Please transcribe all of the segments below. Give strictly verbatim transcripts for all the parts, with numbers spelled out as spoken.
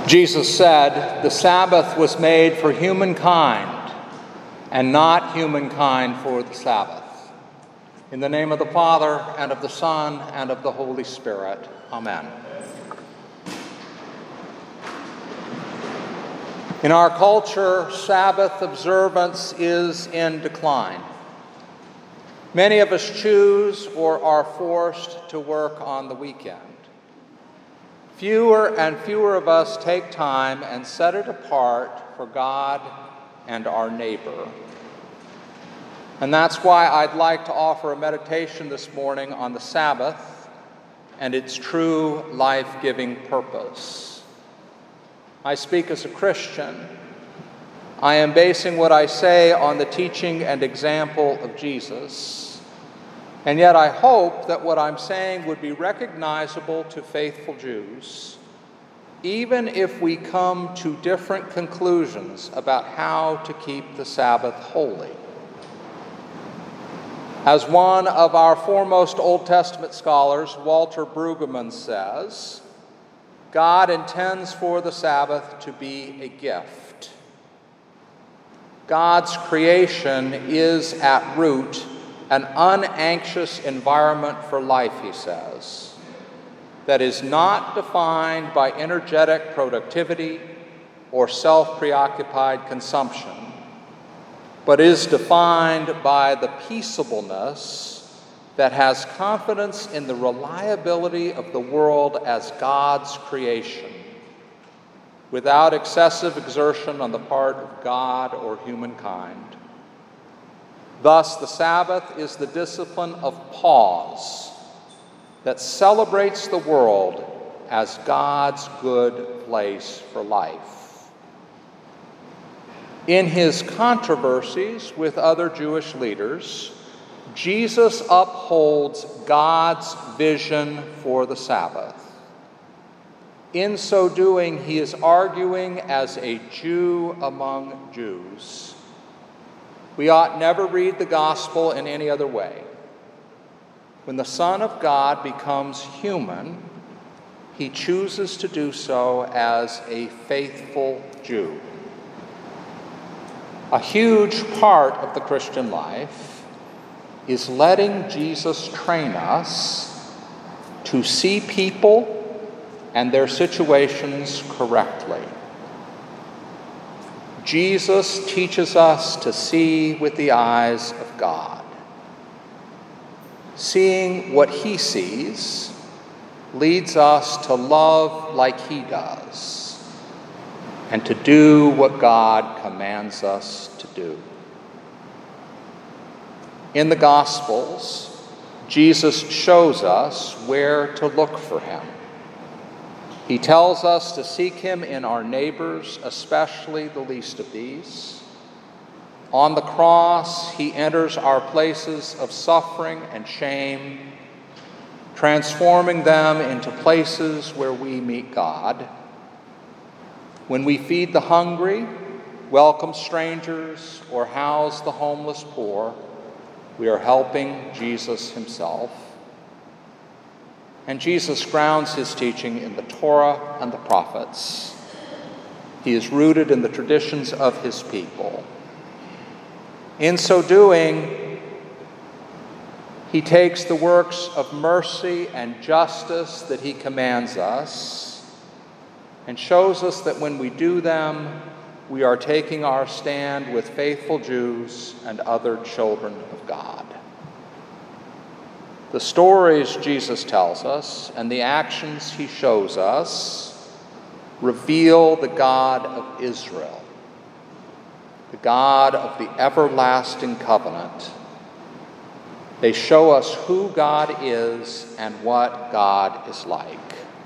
Jesus said, "The Sabbath was made for humankind, and not humankind for the Sabbath." In the name of the Father, and of the Son, and of the Holy Spirit. Amen. In our culture, Sabbath observance is in decline. Many of us choose or are forced to work on the weekend. Fewer and fewer of us take time and set it apart for God and our neighbor. And that's why I'd like to offer a meditation this morning on the Sabbath and its true life-giving purpose. I speak as a Christian. I am basing what I say on the teaching and example of Jesus. And yet I hope that what I'm saying would be recognizable to faithful Jews, even if we come to different conclusions about how to keep the Sabbath holy. As one of our foremost Old Testament scholars, Walter Brueggemann, says, God intends for the Sabbath to be a gift. God's creation is at root an unanxious environment for life, he says, that is not defined by energetic productivity or self-preoccupied consumption, but is defined by the peaceableness that has confidence in the reliability of the world as God's creation, without excessive exertion on the part of God or humankind. Thus, the Sabbath is the discipline of pause that celebrates the world as God's good place for life. In his controversies with other Jewish leaders, Jesus upholds God's vision for the Sabbath. In so doing, he is arguing as a Jew among Jews. We ought never read the gospel in any other way. When the Son of God becomes human, he chooses to do so as a faithful Jew. A huge part of the Christian life is letting Jesus train us to see people and their situations correctly. Jesus teaches us to see with the eyes of God. Seeing what he sees leads us to love like he does and to do what God commands us to do. In the Gospels, Jesus shows us where to look for him. He tells us to seek him in our neighbors, especially the least of these. On the cross, he enters our places of suffering and shame, transforming them into places where we meet God. When we feed the hungry, welcome strangers, or house the homeless poor, we are helping Jesus himself. And Jesus grounds his teaching in the Torah and the prophets. He is rooted in the traditions of his people. In so doing, he takes the works of mercy and justice that he commands us and shows us that when we do them, we are taking our stand with faithful Jews and other children of God. The stories Jesus tells us and the actions he shows us reveal the God of Israel, the God of the everlasting covenant. They show us who God is and what God is like.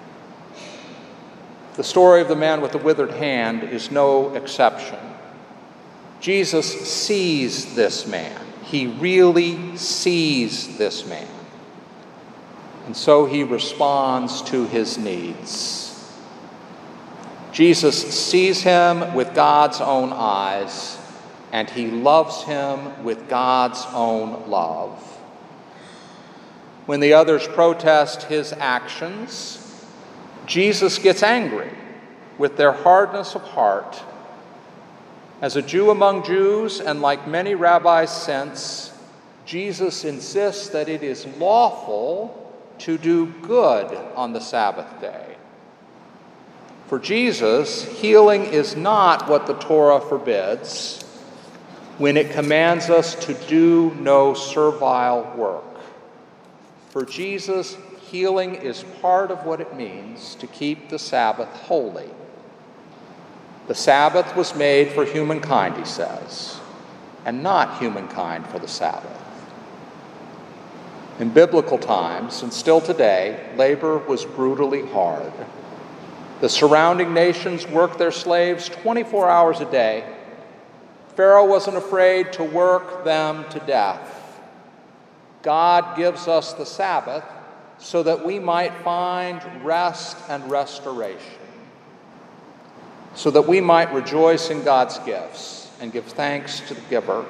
The story of the man with the withered hand is no exception. Jesus sees this man. He really sees this man. And so he responds to his needs. Jesus sees him with God's own eyes, and he loves him with God's own love. When the others protest his actions, Jesus gets angry with their hardness of heart. As a Jew among Jews, and like many rabbis since, Jesus insists that it is lawful to do good on the Sabbath day. For Jesus, healing is not what the Torah forbids when it commands us to do no servile work. For Jesus, healing is part of what it means to keep the Sabbath holy. The Sabbath was made for humankind, he says, and not humankind for the Sabbath. In biblical times, and still today, labor was brutally hard. The surrounding nations worked their slaves twenty-four hours a day. Pharaoh wasn't afraid to work them to death. God gives us the Sabbath so that we might find rest and restoration, so that we might rejoice in God's gifts and give thanks to the giver.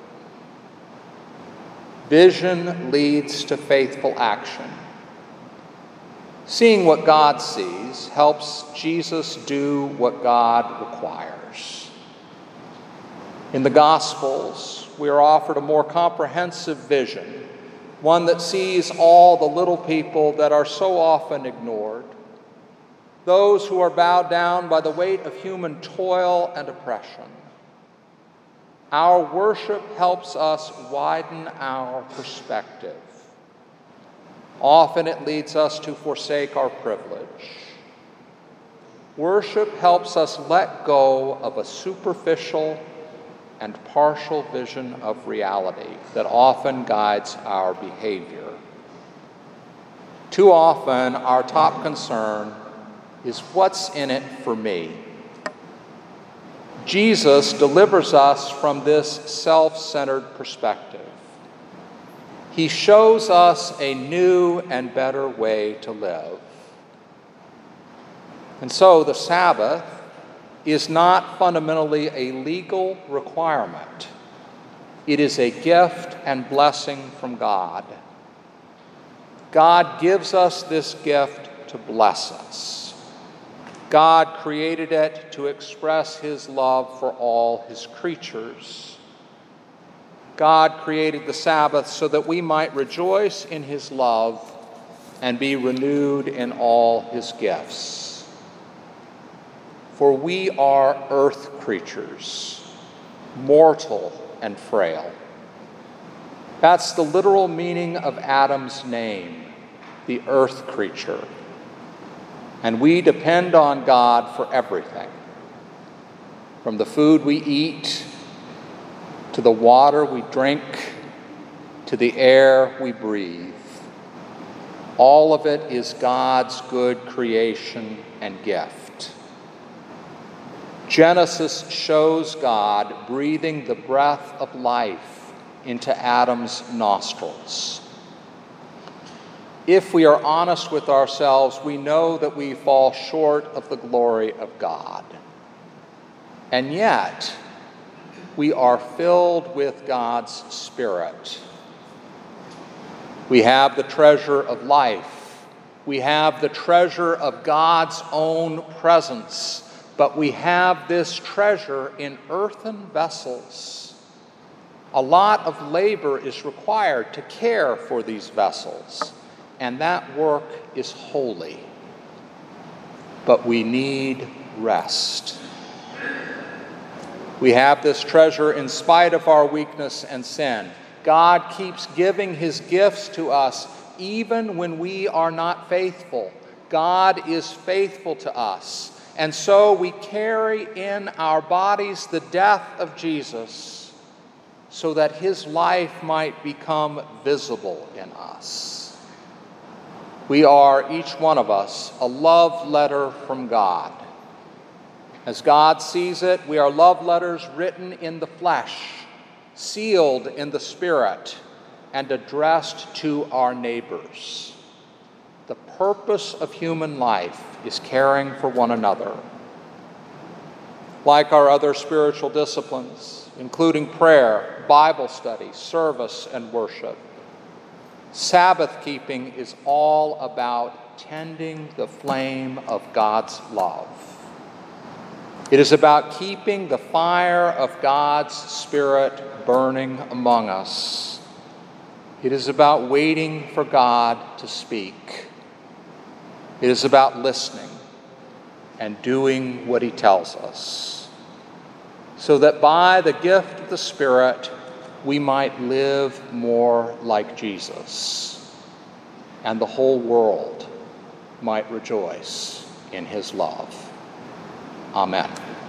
Vision leads to faithful action. Seeing what God sees helps Jesus do what God requires. In the Gospels, we are offered a more comprehensive vision, one that sees all the little people that are so often ignored, those who are bowed down by the weight of human toil and oppression. Our worship helps us widen our perspective. Often it leads us to forsake our privilege. Worship helps us let go of a superficial and partial vision of reality that often guides our behavior. Too often, our top concern is what's in it for me. Jesus delivers us from this self-centered perspective. He shows us a new and better way to live. And so the Sabbath is not fundamentally a legal requirement. It is a gift and blessing from God. God gives us this gift to bless us. God created it to express his love for all his creatures. God created the Sabbath so that we might rejoice in his love and be renewed in all his gifts. For we are earth creatures, mortal and frail. That's the literal meaning of Adam's name, the earth creature. And we depend on God for everything, from the food we eat, to the water we drink, to the air we breathe. All of it is God's good creation and gift. Genesis shows God breathing the breath of life into Adam's nostrils. If we are honest with ourselves, we know that we fall short of the glory of God. And yet, we are filled with God's Spirit. We have the treasure of life. We have the treasure of God's own presence. But we have this treasure in earthen vessels. A lot of labor is required to care for these vessels. And that work is holy. But we need rest. We have this treasure in spite of our weakness and sin. God keeps giving his gifts to us even when we are not faithful. God is faithful to us. And so we carry in our bodies the death of Jesus so that his life might become visible in us. We are, each one of us, a love letter from God. As God sees it, we are love letters written in the flesh, sealed in the Spirit, and addressed to our neighbors. The purpose of human life is caring for one another. Like our other spiritual disciplines, including prayer, Bible study, service, and worship, Sabbath keeping is all about tending the flame of God's love. It is about keeping the fire of God's Spirit burning among us. It is about waiting for God to speak. It is about listening and doing what he tells us, so that by the gift of the Spirit we might live more like Jesus, and the whole world might rejoice in his love. Amen.